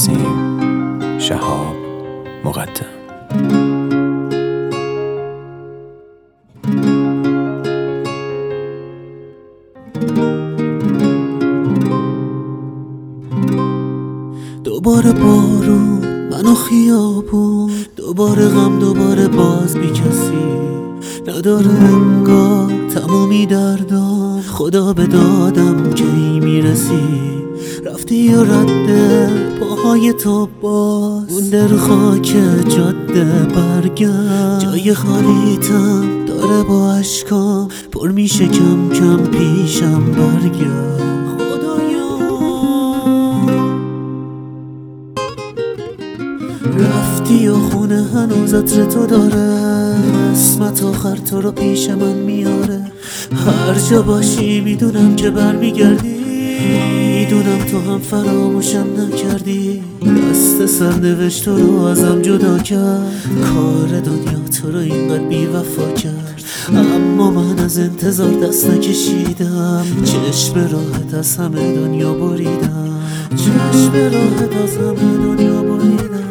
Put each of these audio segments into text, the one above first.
تنظیم شهاب مقدم. دوباره بارون، منو خیابون، دوباره غم، دوباره باز بی کسی. نداره انگار تمامی دردام، خدا به دادم کی میرسی. رفتی و رده پاهای تو باز مونده رو خاک جاده. برگرد، جای خالیتم داره با عشقام پر میشه کم کم پیشم. برگرد رفتی و خونه هنوز عطر تو داره، اسمت آخر تو رو پیش من میاره. هر جا باشی میدونم که برمیگردی، میدونم تو هم فراموشم نکردی. دست سرنوشت تو رو ازم جدا کرد، کار دنیا تو رو اینقدر بی وفا کرد. اما من از انتظار دست نکشیدم، چشم راحت از همه دنیا بریدم، چشم راحت از همه دنیا بریدم.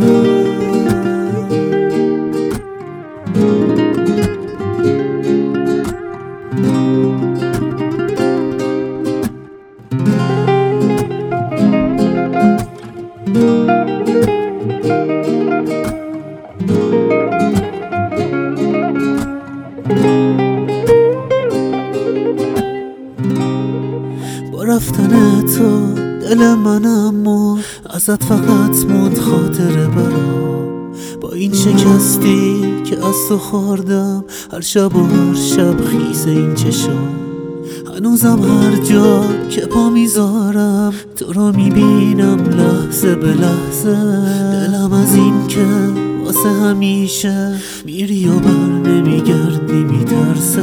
با رفتن تو دل منم مرد، ازت فقط موند خاطره برام. با این شکستی که از تو خوردم، هر شب و هر شب خیس این چشام. هنوزم هر جا که پا میذارم تو رو میبینم لحظه به لحظه. دلم از این که واسه همیشه میری و بر نمیگردی میترسه.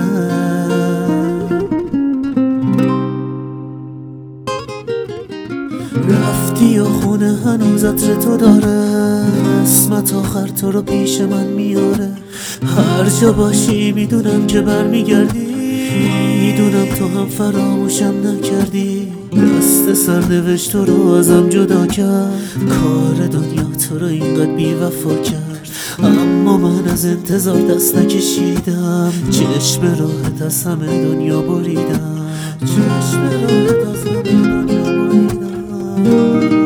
رفتی و خونه هنوز عطر تو داره، اسمت آخر تو رو پیش من میاره. هر جا باشی میدونم که برمیگردی، میدونم تو هم فراموشم نکردی. دست سرنوشت تو رو ازم جدا کرد، کار دنیا تو رو اینقدر بی وفا کرد. اما من از انتظار دست نکشیدم، چشم راحت از همه دنیا بریدم، چشم راحت از همه دنیا بریدم.